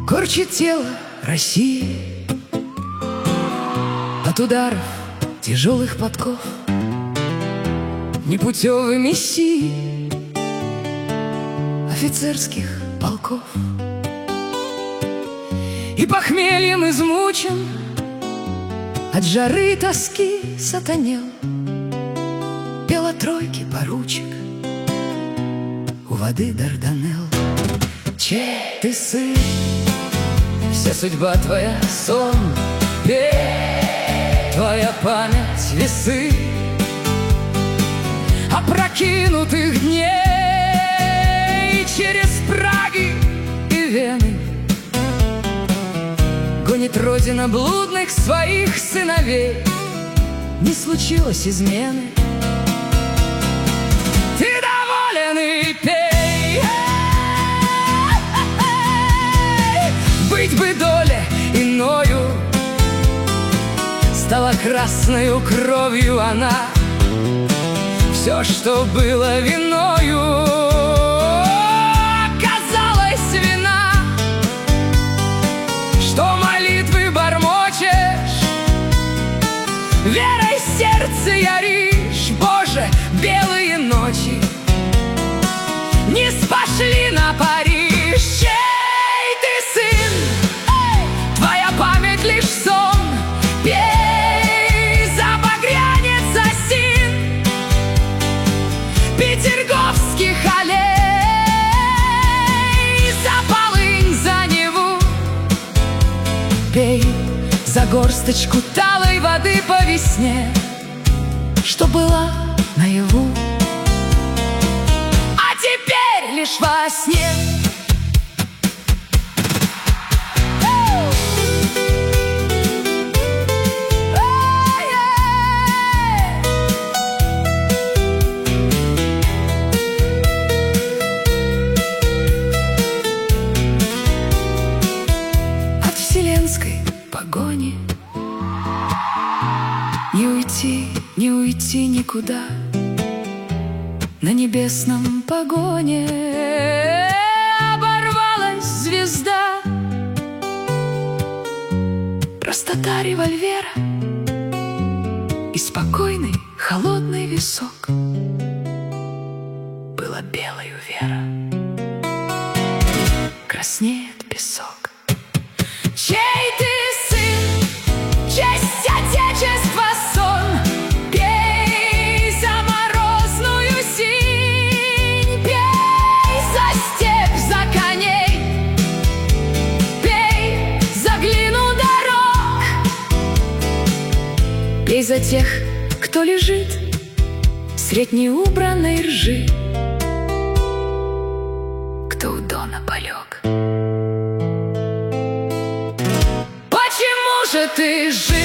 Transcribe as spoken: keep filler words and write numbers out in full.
Корчит тело России от ударов тяжелых подков непутевый мессии офицерских полков. И похмельем измучен, от жары и тоски сатанел, пел о тройке поручик у воды Дарданелл. Чей ты сын? Вся судьба твоя сон, пей, твоя память весы опрокинутых дней через Праги и Вены. Гонит родина блудных своих сыновей, не случилось измены. Ты доволен и пей, быть бы доле иною, стала красною кровью она. Все, что было виною, оказалась вина. Что молитвы бормочешь, верой сердце яришь. Боже, белые ночи не спошли на Париж. Чей ты сын? Твоя память лишь сон. Пей за багрянец осин петерговских аллей, за полынь, за Неву. Пей за горсточку талой воды по весне, что была наяву, а теперь лишь во сне. Погони не уйти, не уйти никуда. На небесном погоне оборвалась звезда. Простота револьвера и спокойный холодный висок. Была белою вера, краснеет песок. Чей ты сын? Честь Отечества сон. Пей за морозную синь, пей за степь, за коней, пей за глину дорог, пей за тех, кто лежит средь неубранной ржи, кто у дона полег. Почему же ты жив?